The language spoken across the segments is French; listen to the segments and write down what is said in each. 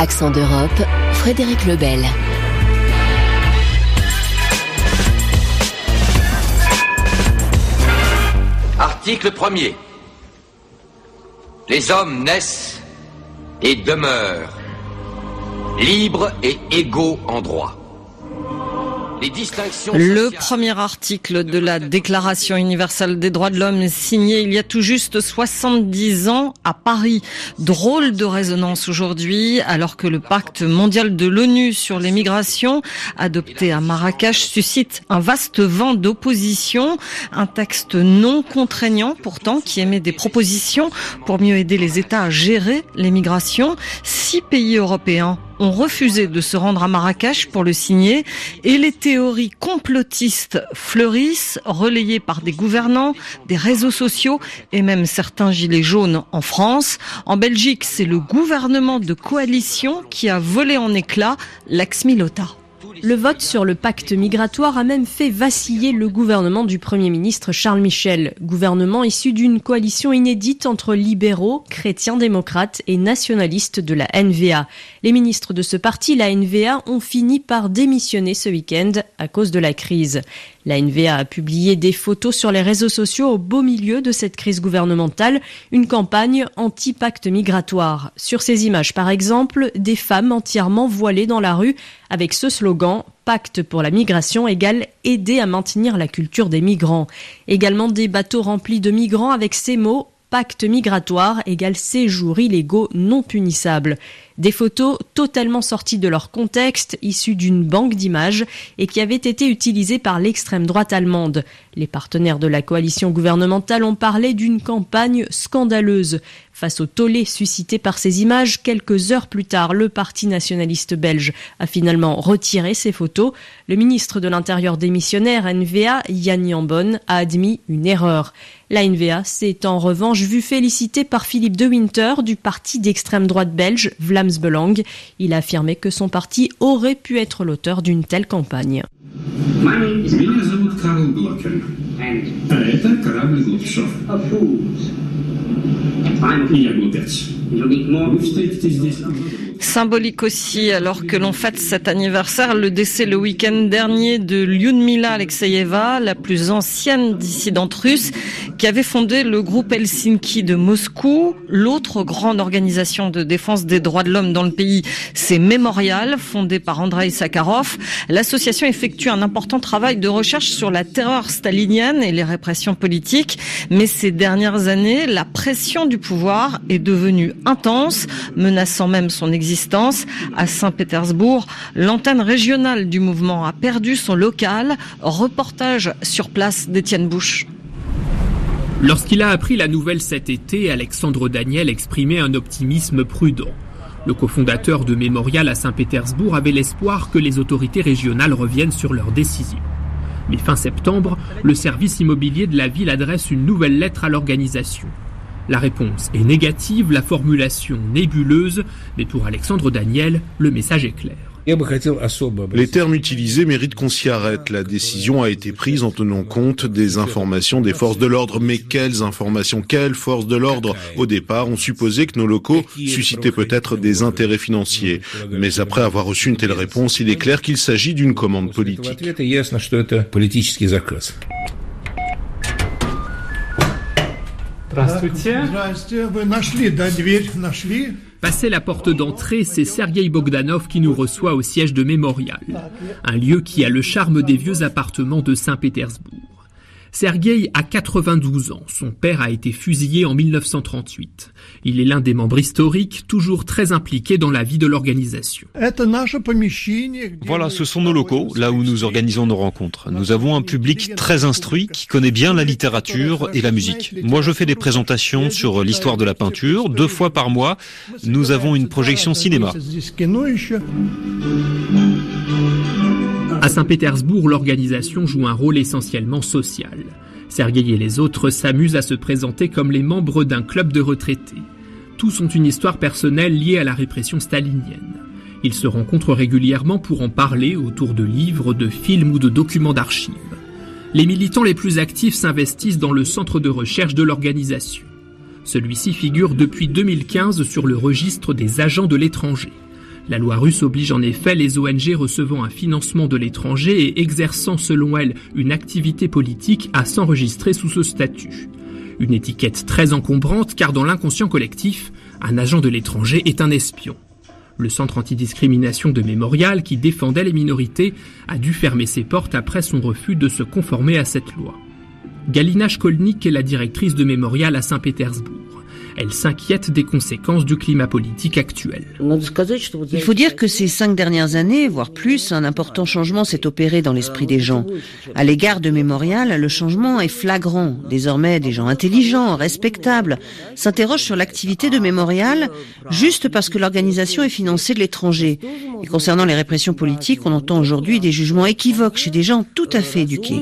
Accent d'Europe, Frédéric Lebel. Article 1er. Les hommes naissent et demeurent libres et égaux en droit. Le premier article de la Déclaration universelle des droits de l'homme est signé il y a tout juste 70 ans à Paris. Drôle de résonance aujourd'hui, alors que le pacte mondial de l'ONU sur les migrations, adopté à Marrakech, suscite un vaste vent d'opposition. Un texte non contraignant, pourtant, qui émet des propositions pour mieux aider les États à gérer les migrations. 6 pays européens ont refusé de se rendre à Marrakech pour le signer et les théories complotistes fleurissent, relayées par des gouvernants, des réseaux sociaux et même certains gilets jaunes en France. En Belgique, c'est le gouvernement de coalition qui a volé en éclats l'ex-Milota. Le vote sur le pacte migratoire a même fait vaciller le gouvernement du Premier ministre Charles Michel, gouvernement issu d'une coalition inédite entre libéraux, chrétiens-démocrates et nationalistes de la NVA. Les ministres de ce parti, la NVA, ont fini par démissionner ce week-end à cause de la crise. La NVA a publié des photos sur les réseaux sociaux au beau milieu de cette crise gouvernementale, une campagne anti-pacte migratoire. Sur ces images, par exemple, des femmes entièrement voilées dans la rue avec ce slogan « Pacte pour la migration égale aider à maintenir la culture des migrants ». Également des bateaux remplis de migrants avec ces mots « Pacte migratoire égale séjours illégaux non punissables ». Des photos totalement sorties de leur contexte, issues d'une banque d'images et qui avaient été utilisées par l'extrême droite allemande. Les partenaires de la coalition gouvernementale ont parlé d'une campagne scandaleuse. Face au tollé suscité par ces images, quelques heures plus tard, le parti nationaliste belge a finalement retiré ces photos. Le ministre de l'Intérieur démissionnaire NVA, Jan Jambon, a admis une erreur. La NVA s'est en revanche vue félicitée par Philippe De Winter du parti d'extrême droite belge, Vlaams Belang. Il a affirmé que son parti aurait pu être l'auteur d'une telle campagne. Symbolique aussi, alors que l'on fête cet anniversaire, le décès le week-end dernier de Lyudmila Alexeyeva, la plus ancienne dissidente russe, qui avait fondé le groupe Helsinki de Moscou. L'autre grande organisation de défense des droits de l'homme dans le pays, c'est Mémorial, fondé par Andrei Sakharov. L'association effectue un important travail de recherche sur la terreur stalinienne et les répressions politiques. Mais ces dernières années, la pression du pouvoir est devenue intense, menaçant même son existence. À Saint-Pétersbourg, l'antenne régionale du mouvement a perdu son local. Reportage sur place d'Étienne Bouche. Lorsqu'il a appris la nouvelle cet été, Alexandre Daniel exprimait un optimisme prudent. Le cofondateur de Mémorial à Saint-Pétersbourg avait l'espoir que les autorités régionales reviennent sur leurs décisions. Mais fin septembre, le service immobilier de la ville adresse une nouvelle lettre à l'organisation. La réponse est négative, la formulation nébuleuse, mais pour Alexandre Daniel, le message est clair. Les termes utilisés méritent qu'on s'y arrête. La décision a été prise en tenant compte des informations des forces de l'ordre. Mais quelles informations, quelles forces de l'ordre? Au départ, on supposait que nos locaux suscitaient peut-être des intérêts financiers. Mais après avoir reçu une telle réponse, il est clair qu'il s'agit d'une commande politique. Passé la porte d'entrée, c'est Sergueï Bogdanov qui nous reçoit au siège de Mémorial, un lieu qui a le charme des vieux appartements de Saint-Pétersbourg. Sergueï a 92 ans, son père a été fusillé en 1938. Il est l'un des membres historiques, toujours très impliqués dans la vie de l'organisation. Voilà, ce sont nos locaux, là où nous organisons nos rencontres. Nous avons un public très instruit qui connaît bien la littérature et la musique. Moi, je fais des présentations sur l'histoire de la peinture. 2 fois par mois, nous avons une projection cinéma. À Saint-Pétersbourg, l'organisation joue un rôle essentiellement social. Sergueï et les autres s'amusent à se présenter comme les membres d'un club de retraités. Tous ont une histoire personnelle liée à la répression stalinienne. Ils se rencontrent régulièrement pour en parler autour de livres, de films ou de documents d'archives. Les militants les plus actifs s'investissent dans le centre de recherche de l'organisation. Celui-ci figure depuis 2015 sur le registre des agents de l'étranger. La loi russe oblige en effet les ONG recevant un financement de l'étranger et exerçant selon elle une activité politique à s'enregistrer sous ce statut. Une étiquette très encombrante car dans l'inconscient collectif, un agent de l'étranger est un espion. Le centre antidiscrimination de Mémorial, qui défendait les minorités, a dû fermer ses portes après son refus de se conformer à cette loi. Galina Shkolnik est la directrice de Mémorial à Saint-Pétersbourg. Elle s'inquiète des conséquences du climat politique actuel. Il faut dire que ces 5 dernières années, voire plus, un important changement s'est opéré dans l'esprit des gens. À l'égard de Mémorial, le changement est flagrant. Désormais, des gens intelligents, respectables, s'interrogent sur l'activité de Mémorial juste parce que l'organisation est financée de l'étranger. Et concernant les répressions politiques, on entend aujourd'hui des jugements équivoques chez des gens tout à fait éduqués.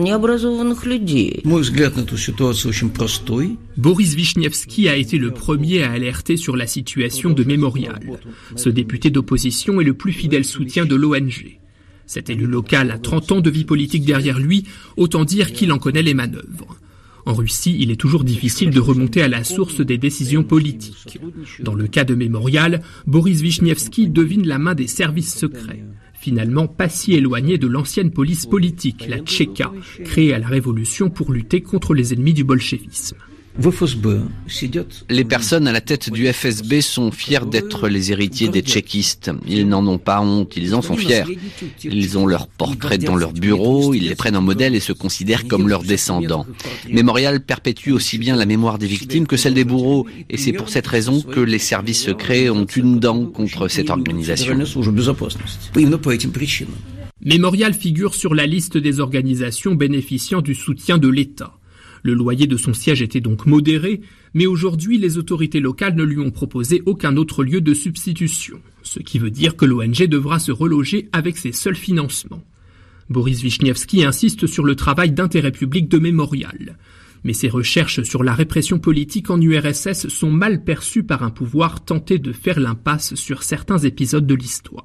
Boris Vichnievski a été le premier à alerter sur la situation de Mémorial. Ce député d'opposition est le plus fidèle soutien de l'ONG. Cet élu local a 30 ans de vie politique derrière lui, autant dire qu'il en connaît les manœuvres. En Russie, il est toujours difficile de remonter à la source des décisions politiques. Dans le cas de Mémorial, Boris Vichnievski devine la main des services secrets. Finalement pas si éloigné de l'ancienne police politique, la Tchéka, créée à la Révolution pour lutter contre les ennemis du bolchevisme. Les personnes à la tête du FSB sont fiers d'être les héritiers des tchéquistes. Ils n'en ont pas honte, ils en sont fiers. Ils ont leurs portraits dans leur bureau, ils les prennent en modèle et se considèrent comme leurs descendants. Mémorial perpétue aussi bien la mémoire des victimes que celle des bourreaux, et c'est pour cette raison que les services secrets ont une dent contre cette organisation. Mémorial figure sur la liste des organisations bénéficiant du soutien de l'État. Le loyer de son siège était donc modéré, mais aujourd'hui les autorités locales ne lui ont proposé aucun autre lieu de substitution, ce qui veut dire que l'ONG devra se reloger avec ses seuls financements. Boris Vichnievski insiste sur le travail d'intérêt public de Mémorial. Mais ses recherches sur la répression politique en URSS sont mal perçues par un pouvoir tenté de faire l'impasse sur certains épisodes de l'histoire.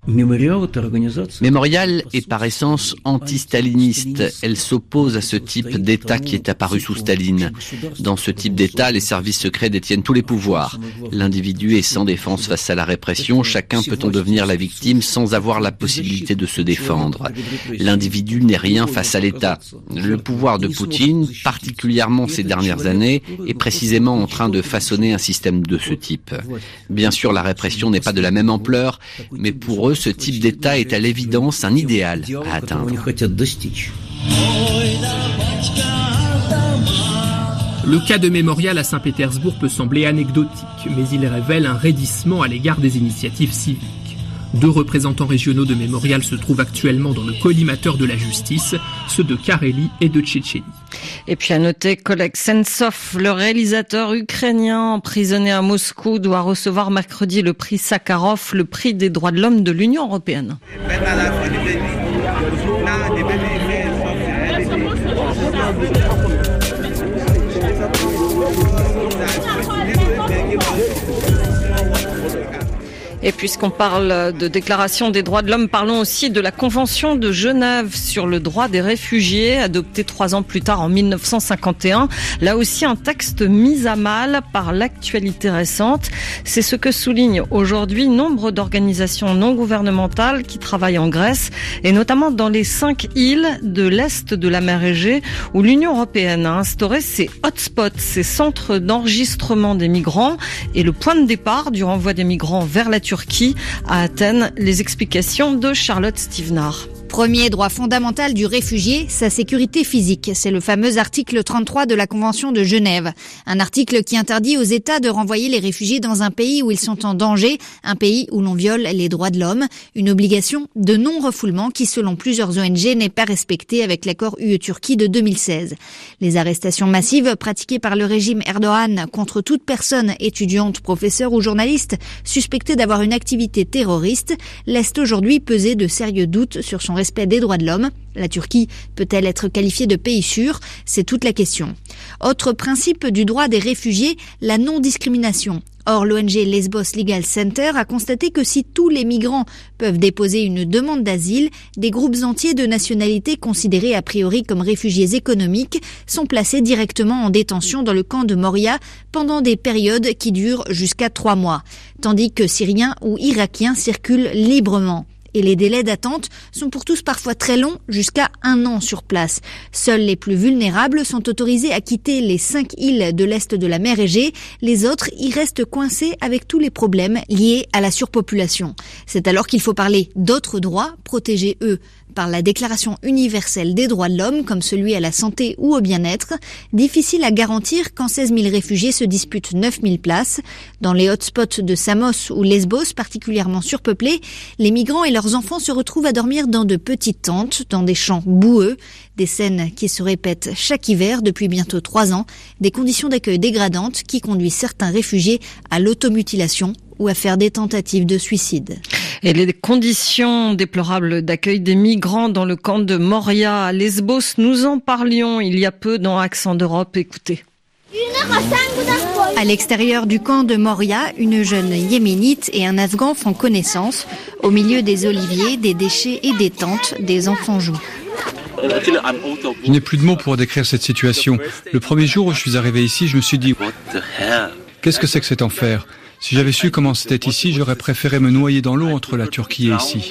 Mémorial est par essence anti-staliniste. Elle s'oppose à ce type d'État qui est apparu sous Staline. Dans ce type d'État, les services secrets détiennent tous les pouvoirs. L'individu est sans défense face à la répression. Chacun peut en devenir la victime sans avoir la possibilité de se défendre. L'individu n'est rien face à l'État. Le pouvoir de Poutine, particulièrement ces dernières années, est précisément en train de façonner un système de ce type. Bien sûr, la répression n'est pas de la même ampleur, mais pour eux, ce type d'État est à l'évidence un idéal à atteindre. Le cas de Mémorial à Saint-Pétersbourg peut sembler anecdotique, mais il révèle un raidissement à l'égard des initiatives civiques. 2 représentants régionaux de Mémorial se trouvent actuellement dans le collimateur de la justice, ceux de Carélie et de Tchétchénie. Et puis à noter qu'Oleg Sentsov, le réalisateur ukrainien emprisonné à Moscou, doit recevoir mercredi le prix Sakharov, le prix des droits de l'homme de l'Union européenne. Et puisqu'on parle de déclaration des droits de l'homme, parlons aussi de la Convention de Genève sur le droit des réfugiés, adoptée 3 ans plus tard en 1951. Là aussi, un texte mis à mal par l'actualité récente. C'est ce que soulignent aujourd'hui nombre d'organisations non gouvernementales qui travaillent en Grèce, et notamment dans les 5 îles de l'Est de la mer Égée, où l'Union européenne a instauré ces hotspots, ces centres d'enregistrement des migrants, et le point de départ du renvoi des migrants vers la Turquie, à Athènes. Les explications de Charlotte Stevenard. Premier droit fondamental du réfugié, sa sécurité physique. C'est le fameux article 33 de la Convention de Genève. Un article qui interdit aux États de renvoyer les réfugiés dans un pays où ils sont en danger, un pays où l'on viole les droits de l'homme. Une obligation de non-refoulement qui, selon plusieurs ONG, n'est pas respectée avec l'accord UE-Turquie de 2016. Les arrestations massives pratiquées par le régime Erdogan contre toute personne, étudiante, professeur ou journaliste, suspectée d'avoir une activité terroriste, laissent aujourd'hui peser de sérieux doutes sur son respect des droits de l'homme. La Turquie peut-elle être qualifiée de pays sûr? C'est toute la question. Autre principe du droit des réfugiés, la non-discrimination. Or, l'ONG Lesbos Legal Center a constaté que si tous les migrants peuvent déposer une demande d'asile, des groupes entiers de nationalités considérés a priori comme réfugiés économiques sont placés directement en détention dans le camp de Moria pendant des périodes qui durent jusqu'à 3 mois, tandis que Syriens ou Irakiens circulent librement. Et les délais d'attente sont pour tous parfois très longs, jusqu'à 1 an sur place. Seuls les plus vulnérables sont autorisés à quitter les 5 îles de l'est de la mer Égée. Les autres y restent coincés avec tous les problèmes liés à la surpopulation. C'est alors qu'il faut parler d'autres droits, protégés eux par la Déclaration universelle des droits de l'homme, comme celui à la santé ou au bien-être. Difficile à garantir quand 16 000 réfugiés se disputent 9 000 places. Dans les hotspots de Samos ou Lesbos, particulièrement surpeuplés, les migrants et leurs enfants se retrouvent à dormir dans de petites tentes, dans des champs boueux. Des scènes qui se répètent chaque hiver depuis bientôt 3 ans. Des conditions d'accueil dégradantes qui conduisent certains réfugiés à l'automutilation ou à faire des tentatives de suicide. Et les conditions déplorables d'accueil des migrants dans le camp de Moria à Lesbos, nous en parlions il y a peu dans Accent d'Europe. Écoutez. À l'extérieur du camp de Moria, une jeune yéménite et un Afghan font connaissance. Au milieu des oliviers, des déchets et des tentes, des enfants jouent. Je n'ai plus de mots pour décrire cette situation. Le premier jour où je suis arrivé ici, je me suis dit « Qu'est-ce que c'est que cet enfer ?» Si j'avais su comment c'était ici, j'aurais préféré me noyer dans l'eau entre la Turquie et ici.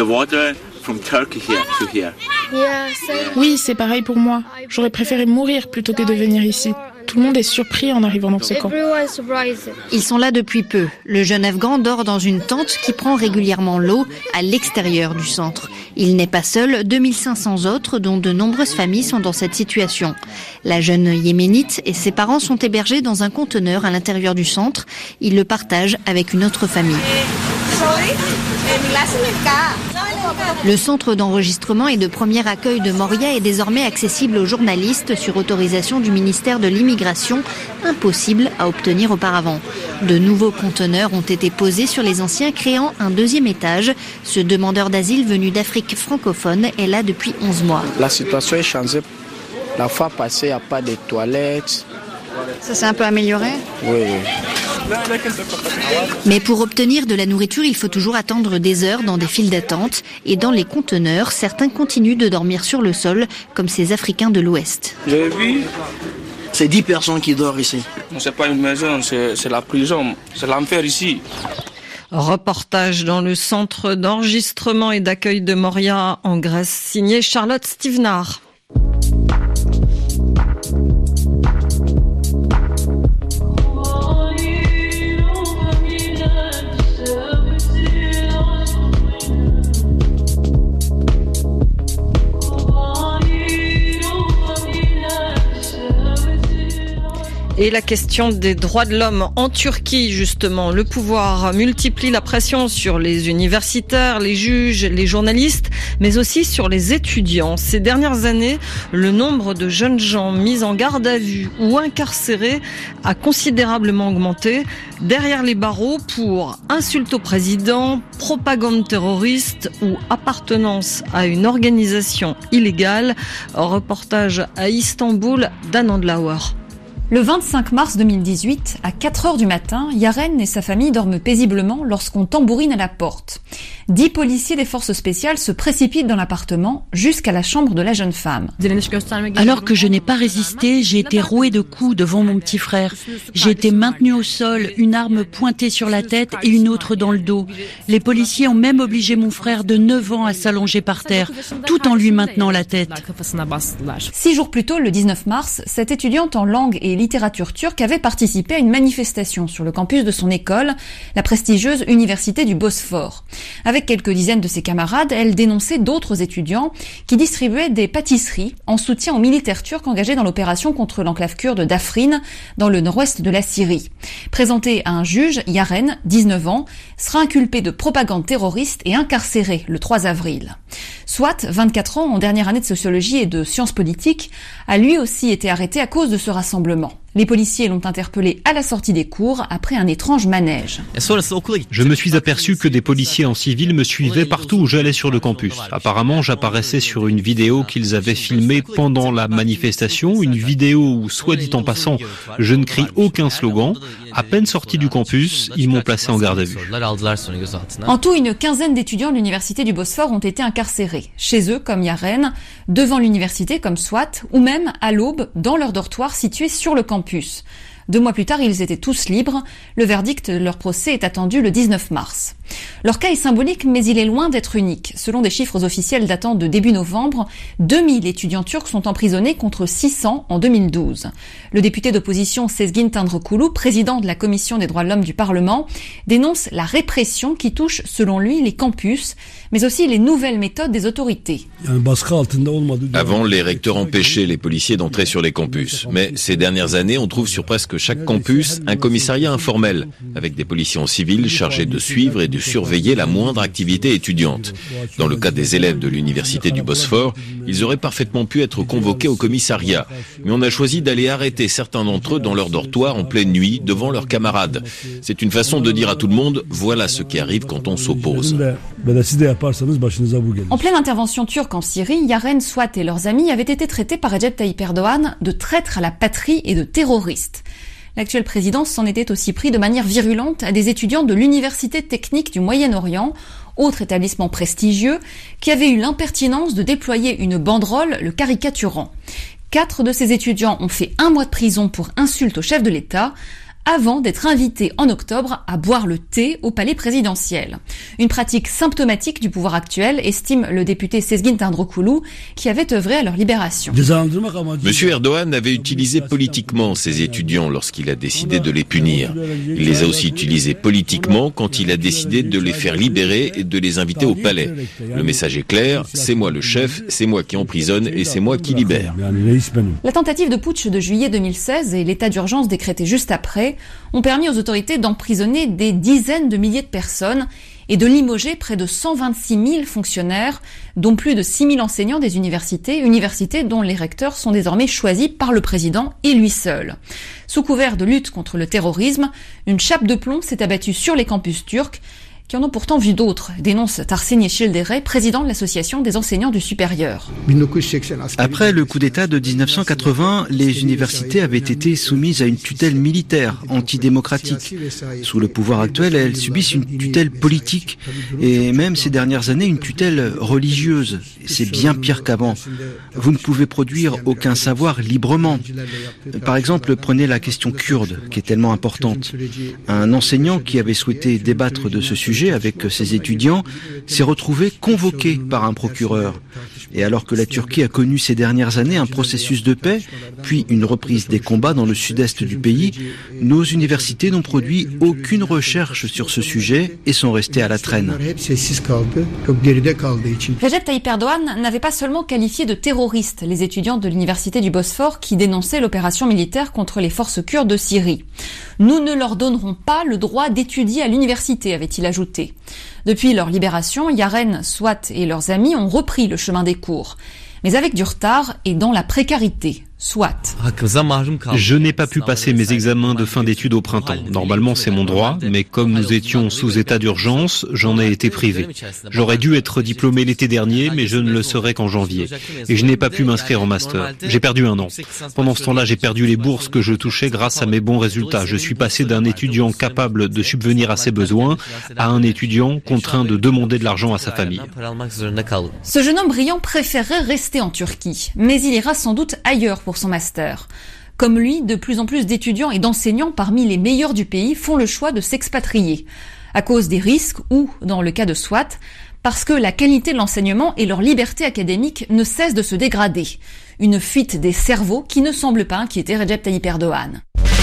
Oui, c'est pareil pour moi. J'aurais préféré mourir plutôt que de venir ici. Tout le monde est surpris en arrivant dans ce camp. Ils sont là depuis peu. Le jeune Afghan dort dans une tente qui prend régulièrement l'eau à l'extérieur du centre. Il n'est pas seul, 2500 autres, dont de nombreuses familles sont dans cette situation. La jeune yéménite et ses parents sont hébergés dans un conteneur à l'intérieur du centre. Ils le partagent avec une autre famille. Le centre d'enregistrement et de premier accueil de Moria est désormais accessible aux journalistes sur autorisation du ministère de l'Immigration, impossible à obtenir auparavant. De nouveaux conteneurs ont été posés sur les anciens, créant un 2e étage. Ce demandeur d'asile venu d'Afrique francophone est là depuis 11 mois. La situation est changée. La fois passée, il n'y a pas de toilettes. Ça s'est un peu amélioré ? Oui. Mais pour obtenir de la nourriture, il faut toujours attendre des heures dans des files d'attente. Et dans les conteneurs, certains continuent de dormir sur le sol, comme ces Africains de l'Ouest. J'ai vu. C'est 10 personnes qui dorment ici. C'est pas une maison, c'est la prison. C'est l'enfer ici. Reportage dans le centre d'enregistrement et d'accueil de Moria en Grèce, signé Charlotte Stevenard. Et la question des droits de l'homme en Turquie, justement. Le pouvoir multiplie la pression sur les universitaires, les juges, les journalistes, mais aussi sur les étudiants. Ces dernières années, le nombre de jeunes gens mis en garde à vue ou incarcérés a considérablement augmenté. Derrière les barreaux pour insulte au président, propagande terroriste ou appartenance à une organisation illégale. Reportage à Istanbul d'Anand Lauer. Le 25 mars 2018, à 4h du matin, Yaren et sa famille dorment paisiblement lorsqu'on tambourine à la porte. 10 policiers des forces spéciales se précipitent dans l'appartement jusqu'à la chambre de la jeune femme. Alors que je n'ai pas résisté, j'ai été rouée de coups devant mon petit frère. J'ai été maintenue au sol, une arme pointée sur la tête et une autre dans le dos. Les policiers ont même obligé mon frère de 9 ans à s'allonger par terre, tout en lui maintenant la tête. 6 jours plus tôt, le 19 mars, cette étudiante en langue et littérature turque avait participé à une manifestation sur le campus de son école, la prestigieuse Université du Bosphore. Avec quelques dizaines de ses camarades, elle dénonçait d'autres étudiants qui distribuaient des pâtisseries en soutien aux militaires turcs engagés dans l'opération contre l'enclave kurde d'Afrin, dans le nord-ouest de la Syrie. Présentée à un juge, Yaren, 19 ans, sera inculpée de propagande terroriste et incarcérée le 3 avril. Swat, 24 ans, en dernière année de sociologie et de sciences politiques, a lui aussi été arrêté à cause de ce rassemblement. Les policiers l'ont interpellé à la sortie des cours après un étrange manège. Je me suis aperçu que des policiers en civil me suivaient partout où j'allais sur le campus. Apparemment, j'apparaissais sur une vidéo qu'ils avaient filmée pendant la manifestation, une vidéo où, soit dit en passant, je ne crie aucun slogan. À peine sorti du campus, ils m'ont placé en garde à vue. En tout, une quinzaine d'étudiants de l'université du Bosphore ont été incarcérés. Chez eux, comme Yaren, devant l'université, comme Swat, ou même à l'aube, dans leur dortoir situé sur le campus. 2 mois plus tard, ils étaient tous libres. Le verdict de leur procès est attendu le 19 mars. Leur cas est symbolique, mais il est loin d'être unique. Selon des chiffres officiels datant de début novembre, 2000 étudiants turcs sont emprisonnés contre 600 en 2012. Le député d'opposition Sezgin Tanrıkulu, président de la Commission des droits de l'homme du Parlement, dénonce la répression qui touche, selon lui, les campus, mais aussi les nouvelles méthodes des autorités. Avant, les recteurs empêchaient les policiers d'entrer sur les campus. Mais ces dernières années, on trouve sur presque chaque campus un commissariat informel, avec des policiers en civil chargés de suivre et de surveiller la moindre activité étudiante. Dans le cas des élèves de l'université du Bosphore, ils auraient parfaitement pu être convoqués au commissariat. Mais on a choisi d'aller arrêter certains d'entre eux dans leur dortoir en pleine nuit devant leurs camarades. C'est une façon de dire à tout le monde, voilà ce qui arrive quand on s'oppose. En pleine intervention turque en Syrie, Yaren, Swat et leurs amis avaient été traités par Recep Tayyip Erdogan de traîtres à la patrie et de terroristes. L'actuel président s'en était aussi pris de manière virulente à des étudiants de l'Université technique du Moyen-Orient, autre établissement prestigieux, qui avait eu l'impertinence de déployer une banderole le caricaturant. 4 de ces étudiants ont fait 1 mois de prison pour insulte au chef de l'État, avant d'être invités en octobre à boire le thé au palais présidentiel. Une pratique symptomatique du pouvoir actuel, estime le député Sezgin Tanrıkulu, qui avait œuvré à leur libération. Monsieur Erdogan avait utilisé politiquement ces étudiants lorsqu'il a décidé de les punir. Il les a aussi utilisés politiquement quand il a décidé de les faire libérer et de les inviter au palais. Le message est clair, c'est moi le chef, c'est moi qui emprisonne et c'est moi qui libère. La tentative de putsch de juillet 2016 et l'état d'urgence décrété juste après ont permis aux autorités d'emprisonner des dizaines de milliers de personnes et de limoger près de 126 000 fonctionnaires, dont plus de 6 000 enseignants des universités dont les recteurs sont désormais choisis par le président et lui seul. Sous couvert de lutte contre le terrorisme, une chape de plomb s'est abattue sur les campus turcs, qui en ont pourtant vu d'autres, dénonce Tahsin Yeşildere, président de l'association des enseignants du supérieur. Après le coup d'État de 1980, les universités avaient été soumises à une tutelle militaire antidémocratique. Sous le pouvoir actuel, elles subissent une tutelle politique et même ces dernières années une tutelle religieuse. C'est bien pire qu'avant. Vous ne pouvez produire aucun savoir librement. Par exemple, prenez la question kurde, qui est tellement importante. Un enseignant qui avait souhaité débattre de ce sujet avec ses étudiants s'est retrouvé convoqué par un procureur. Et alors que la Turquie a connu ces dernières années un processus de paix, puis une reprise des combats dans le sud-est du pays, nos universités n'ont produit aucune recherche sur ce sujet et sont restées à la traîne. Recep Tayyip Erdogan n'avait pas seulement qualifié de terroristes les étudiants de l'université du Bosphore qui dénonçaient l'opération militaire contre les forces kurdes de Syrie. Nous ne leur donnerons pas le droit d'étudier à l'université, avait-il ajouté. Depuis leur libération, Yaren, Swat et leurs amis ont repris le chemin des cours, mais avec du retard et dans la précarité. Soit. Je n'ai pas pu passer mes examens de fin d'études au printemps. Normalement, c'est mon droit, mais comme nous étions sous état d'urgence, j'en ai été privé. J'aurais dû être diplômé l'été dernier, mais je ne le serai qu'en janvier. Et je n'ai pas pu m'inscrire en master. J'ai perdu 1 an. Pendant ce temps-là, j'ai perdu les bourses que je touchais grâce à mes bons résultats. Je suis passé d'un étudiant capable de subvenir à ses besoins à un étudiant contraint de demander de l'argent à sa famille. Ce jeune homme brillant préférerait rester en Turquie, mais il ira sans doute ailleurs pour son master. Comme lui, de plus en plus d'étudiants et d'enseignants parmi les meilleurs du pays font le choix de s'expatrier, à cause des risques ou, dans le cas de Swat, parce que la qualité de l'enseignement et leur liberté académique ne cessent de se dégrader. Une fuite des cerveaux qui ne semble pas inquiéter Recep Tayyip Erdogan.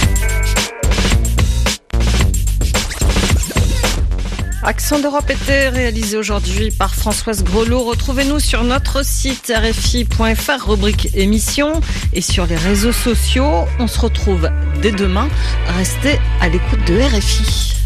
Accent d'Europe était réalisé aujourd'hui par Françoise Grelot. Retrouvez-nous sur notre site rfi.fr, rubrique émission, et sur les réseaux sociaux. On se retrouve dès demain. Restez à l'écoute de RFI.